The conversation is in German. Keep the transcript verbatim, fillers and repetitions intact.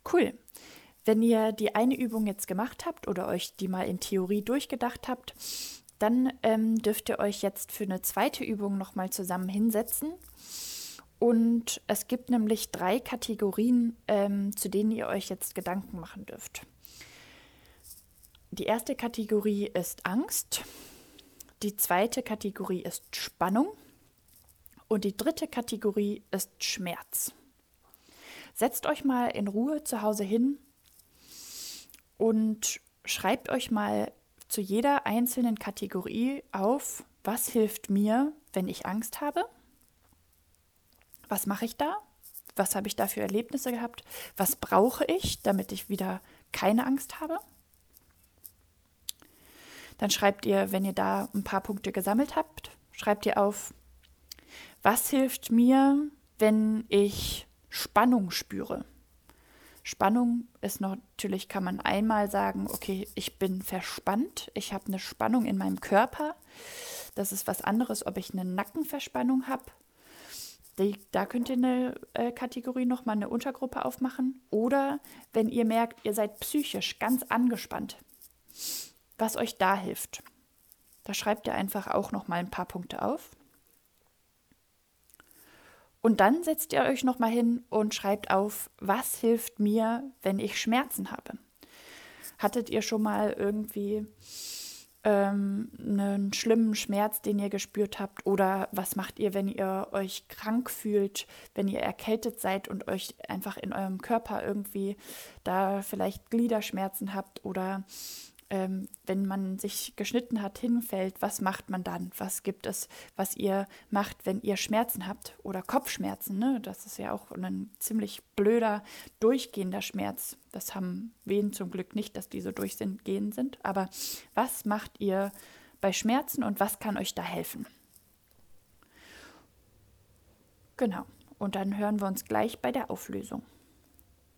Cool. Wenn ihr die eine Übung jetzt gemacht habt oder euch die mal in Theorie durchgedacht habt, dann ähm, dürft ihr euch jetzt für eine zweite Übung nochmal zusammen hinsetzen. Und es gibt nämlich drei Kategorien, ähm, zu denen ihr euch jetzt Gedanken machen dürft. Die erste Kategorie ist Angst, die zweite Kategorie ist Spannung und die dritte Kategorie ist Schmerz. Setzt euch mal in Ruhe zu Hause hin und schreibt euch mal zu jeder einzelnen Kategorie auf, was hilft mir, wenn ich Angst habe? Was mache ich da? Was habe ich da für Erlebnisse gehabt? Was brauche ich, damit ich wieder keine Angst habe? Dann schreibt ihr, wenn ihr da ein paar Punkte gesammelt habt, schreibt ihr auf, was hilft mir, wenn ich Spannung spüre? Spannung ist noch, natürlich kann man einmal sagen, okay, ich bin verspannt, ich habe eine Spannung in meinem Körper. Das ist was anderes, ob ich eine Nackenverspannung habe. Die, da könnt ihr eine äh, Kategorie nochmal eine Untergruppe aufmachen. Oder wenn ihr merkt, ihr seid psychisch ganz angespannt, was euch da hilft. Da schreibt ihr einfach auch nochmal ein paar Punkte auf. Und dann setzt ihr euch nochmal hin und schreibt auf, was hilft mir, wenn ich Schmerzen habe. Hattet ihr schon mal irgendwie ähm, einen schlimmen Schmerz, den ihr gespürt habt? Oder was macht ihr, wenn ihr euch krank fühlt, wenn ihr erkältet seid und euch einfach in eurem Körper irgendwie da vielleicht Gliederschmerzen habt oder ähm, wenn man sich geschnitten hat, hinfällt, was macht man dann? Was gibt es, was ihr macht, wenn ihr Schmerzen habt oder Kopfschmerzen? Ne? Das ist ja auch ein ziemlich blöder, durchgehender Schmerz. Das haben Wehen zum Glück nicht, dass die so durchgehend sind. Aber was macht ihr bei Schmerzen und was kann euch da helfen? Genau. Und dann hören wir uns gleich bei der Auflösung.